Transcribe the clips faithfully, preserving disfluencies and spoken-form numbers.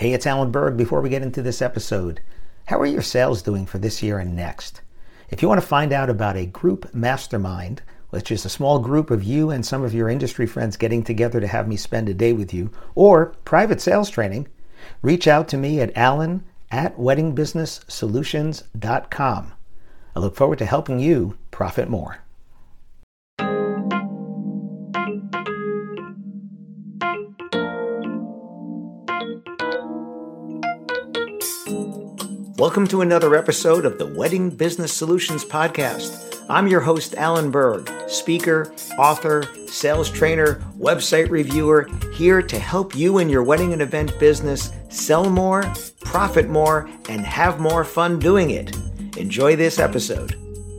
Hey, it's Alan Berg. Before we get into this episode, how are your sales doing for this year and next? If you want to find out about a group mastermind, which is a small group of you and some of your industry friends getting together to have me spend a day with you, or private sales training, reach out to me at alan at wedding business solutions dot com. I look forward to helping you profit more. Welcome to another episode of the Wedding Business Solutions Podcast. I'm your host, Alan Berg, speaker, author, sales trainer, website reviewer, here to help you in your wedding and event business sell more, profit more, and have more fun doing it. Enjoy this episode.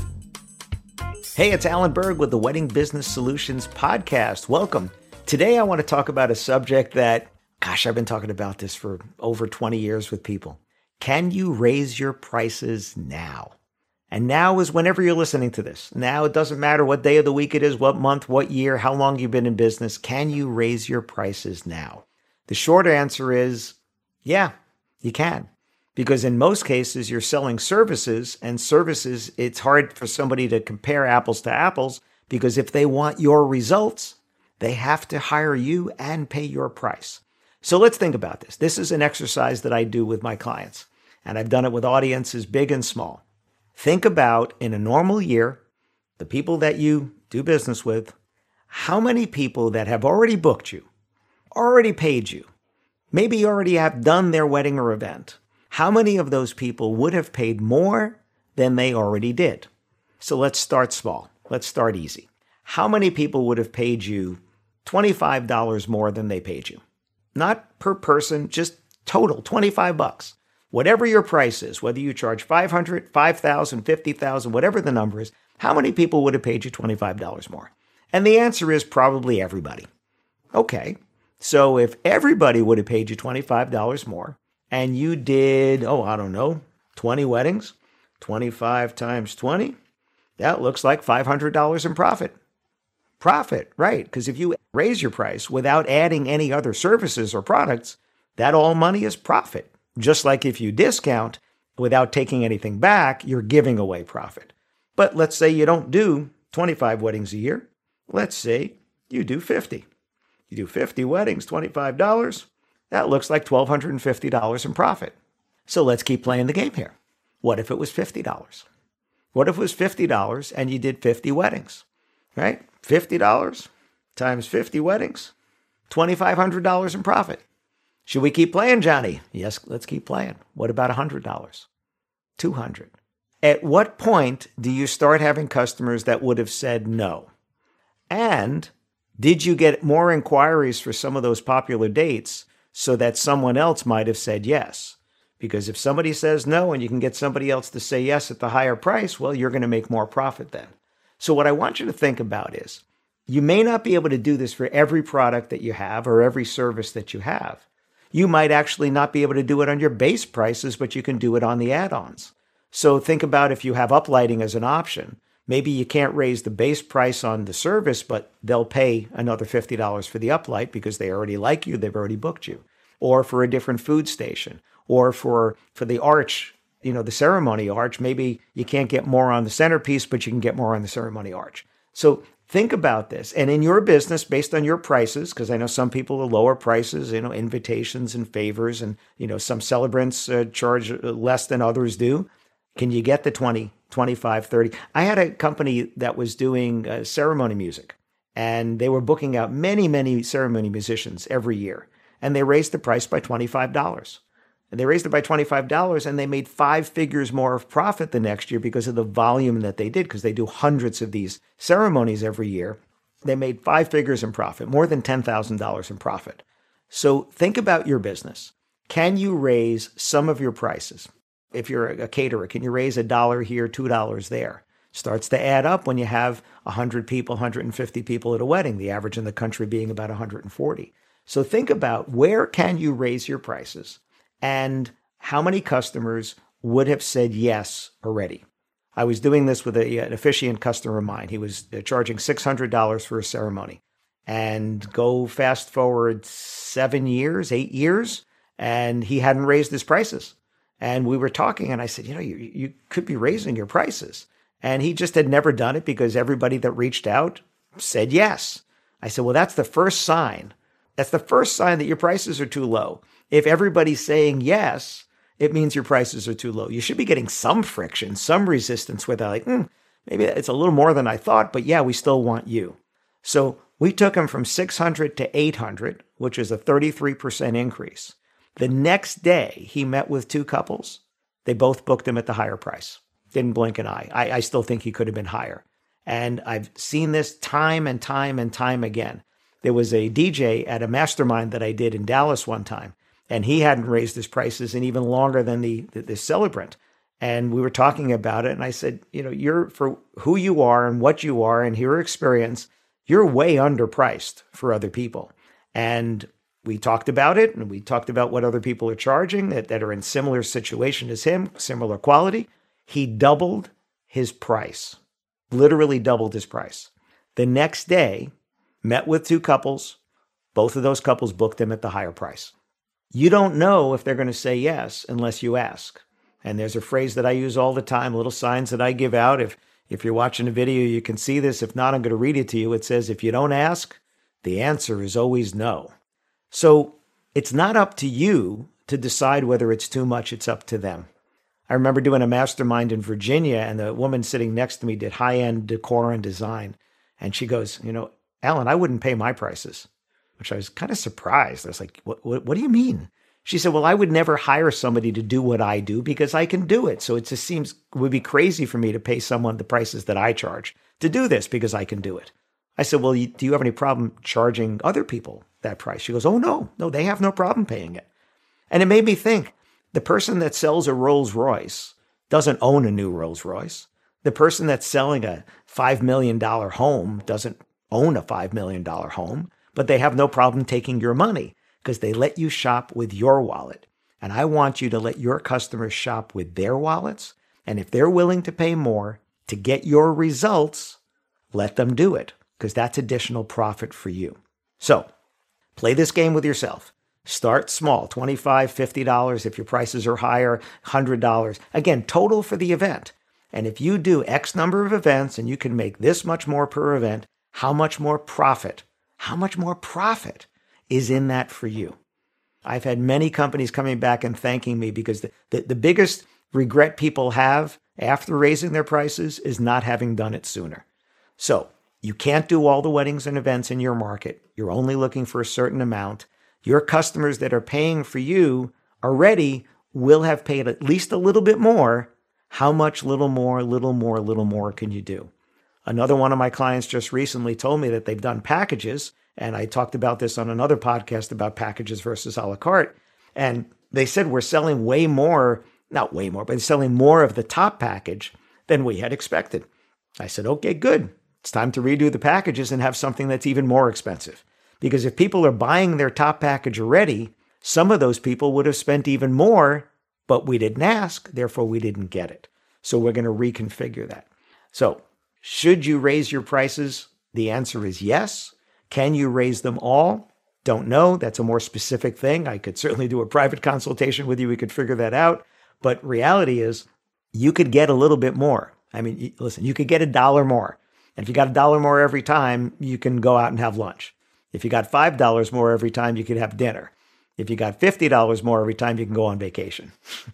Hey, it's Alan Berg with the Wedding Business Solutions Podcast. Welcome. Today I want to talk about a subject that, gosh, I've been talking about this for over twenty years with people. Can you raise your prices now? And now is whenever you're listening to this. Now it doesn't matter what day of the week it is, what month, what year, how long you've been in business. Can you raise your prices now? The short answer is, yeah, you can. Because in most cases, you're selling services, and services, it's hard for somebody to compare apples to apples, because if they want your results, they have to hire you and pay your price. So let's think about this. This is an exercise that I do with my clients, and I've done it with audiences big and small. Think about, in a normal year, the people that you do business with, how many people that have already booked you, already paid you, maybe already have done their wedding or event, how many of those people would have paid more than they already did? So let's start small. Let's start easy. How many people would have paid you twenty-five dollars more than they paid you? Not per person, just total, twenty-five bucks. Whatever your price is, whether you charge five hundred dollars, five thousand dollars, fifty thousand dollars, whatever the number is, how many people would have paid you twenty-five dollars more? And the answer is probably everybody. Okay, so if everybody would have paid you twenty-five dollars more, and you did, oh, I don't know, twenty weddings, twenty-five times twenty, that looks like five hundred dollars in profit. Profit, right? Because if you raise your price without adding any other services or products, that all money is profit. Just like if you discount without taking anything back, you're giving away profit. But let's say you don't do twenty-five weddings a year. Let's say you do fifty. You do fifty weddings, twenty-five dollars. That looks like one thousand two hundred fifty dollars in profit. So let's keep playing the game here. What if it was fifty dollars? What if it was fifty dollars and you did fifty weddings, right? fifty dollars times fifty weddings, two thousand five hundred dollars in profit. Should we keep playing, Johnny? Yes, let's keep playing. What about one hundred dollars? two hundred dollars. At what point do you start having customers that would have said no? And did you get more inquiries for some of those popular dates so that someone else might have said yes? Because if somebody says no and you can get somebody else to say yes at the higher price, well, you're going to make more profit then. So what I want you to think about is, you may not be able to do this for every product that you have or every service that you have. You might actually not be able to do it on your base prices, but you can do it on the add-ons. So think about if you have uplighting as an option. Maybe you can't raise the base price on the service, but they'll pay another fifty dollars for the uplight because they already like you, they've already booked you. Or for a different food station, or for, for the arch, you know, the ceremony arch. Maybe you can't get more on the centerpiece, but you can get more on the ceremony arch. So think about this. And in your business, based on your prices, because I know some people are lower prices, you know, invitations and favors, and, you know, some celebrants uh, charge less than others do. Can you get the twenty, twenty-five, thirty? I had a company that was doing uh, ceremony music, and they were booking out many, many ceremony musicians every year. And they raised the price by twenty-five dollars. And they raised it by twenty-five dollars, and they made five figures more of profit the next year because of the volume that they did, because they do hundreds of these ceremonies every year. They made five figures in profit, more than ten thousand dollars in profit. So think about your business. Can you raise some of your prices? If you're a caterer, can you raise a dollar here, two dollars there? Starts to add up when you have one hundred people, one hundred fifty people at a wedding, the average in the country being about one hundred forty. So think about, where can you raise your prices? And how many customers would have said yes already? I was doing this with a, an officiant customer of mine. He was charging six hundred dollars for a ceremony. And go fast forward seven years, eight years, and he hadn't raised his prices. And we were talking, and I said, you know, you, you could be raising your prices. And he just had never done it because everybody that reached out said yes. I said, well, that's the first sign. That's the first sign that your prices are too low. If everybody's saying yes, it means your prices are too low. You should be getting some friction, some resistance with that. Like, hmm, maybe it's a little more than I thought, but yeah, we still want you. So we took him from six hundred to eight hundred, which is a thirty-three percent increase. The next day, he met with two couples. They both booked him at the higher price. Didn't blink an eye. I, I still think he could have been higher. And I've seen this time and time and time again. There was a D J at a mastermind that I did in Dallas one time, and he hadn't raised his prices in even longer than the, the, the celebrant. And we were talking about it, and I said, you know, you're, for who you are and what you are and your experience, you're way underpriced for other people. And we talked about it, and we talked about what other people are charging that, that are in similar situation as him, similar quality. He doubled his price, literally doubled his price. The next day, met with two couples. Both of those couples booked him at the higher price. You don't know if they're going to say yes unless you ask. And there's a phrase that I use all the time, little signs that I give out. If, if you're watching a video, you can see this. If not, I'm going to read it to you. It says, if you don't ask, the answer is always no. So it's not up to you to decide whether it's too much. It's up to them. I remember doing a mastermind in Virginia, and the woman sitting next to me did high-end decor and design. And she goes, you know, Alan, I wouldn't pay my prices, which I was kind of surprised. I was like, what, what, what do you mean? She said, well, I would never hire somebody to do what I do because I can do it. So it just seems it would be crazy for me to pay someone the prices that I charge to do this because I can do it. I said, well, you, do you have any problem charging other people that price? She goes, oh, no, no, they have no problem paying it. And it made me think, the person that sells a Rolls Royce doesn't own a new Rolls Royce. The person that's selling a five million dollars home doesn't own a five million dollars home, but they have no problem taking your money because they let you shop with your wallet. And I want you to let your customers shop with their wallets. And if they're willing to pay more to get your results, let them do it because that's additional profit for you. So play this game with yourself. Start small, twenty-five dollars, fifty dollars. If your prices are higher, one hundred dollars. Again, total for the event. And if you do X number of events and you can make this much more per event, how much more profit, how much more profit is in that for you? I've had many companies coming back and thanking me because the, the, the biggest regret people have after raising their prices is not having done it sooner. So you can't do all the weddings and events in your market. You're only looking for a certain amount. Your customers that are paying for you already will have paid at least a little bit more. How much little more, little more, little more can you do? Another one of my clients just recently told me that they've done packages, and I talked about this on another podcast about packages versus a la carte. And they said we're selling way more, not way more, but selling more of the top package than we had expected. I said, okay, good. It's time to redo the packages and have something that's even more expensive. Because if people are buying their top package already, some of those people would have spent even more, but we didn't ask, therefore we didn't get it. So we're going to reconfigure that. So should you raise your prices? The answer is yes. Can you raise them all? Don't know. That's a more specific thing. I could certainly do a private consultation with you. We could figure that out. But reality is you could get a little bit more. I mean, listen, you could get a dollar more. And if you got a dollar more every time, you can go out and have lunch. If you got five dollars more every time, you could have dinner. If you got fifty dollars more every time, you can go on vacation.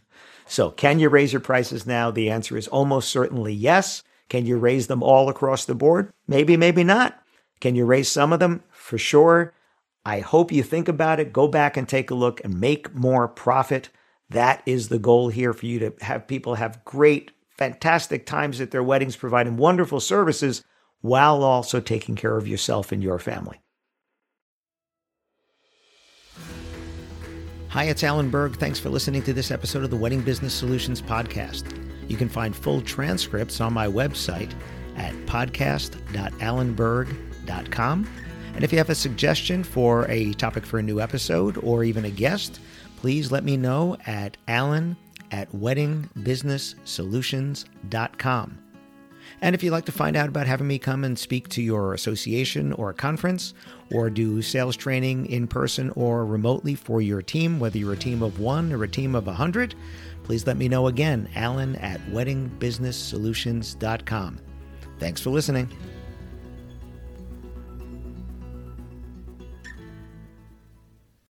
So can you raise your prices now? The answer is almost certainly yes. Can you raise them all across the board? Maybe, maybe not. Can you raise some of them? For sure. I hope you think about it. Go back and take a look and make more profit. That is the goal here for you to have people have great, fantastic times at their weddings, providing wonderful services while also taking care of yourself and your family. Hi, it's Alan Berg. Thanks for listening to this episode of the Wedding Business Solutions Podcast. You can find full transcripts on my website at podcast dot alan berg dot com. And if you have a suggestion for a topic for a new episode or even a guest, please let me know at alan at wedding business solutions dot com. And if you'd like to find out about having me come and speak to your association or conference, or do sales training in person or remotely for your team, whether you're a team of one or a team of a hundred, please let me know again, Alan at wedding business solutions dot com. Thanks for listening.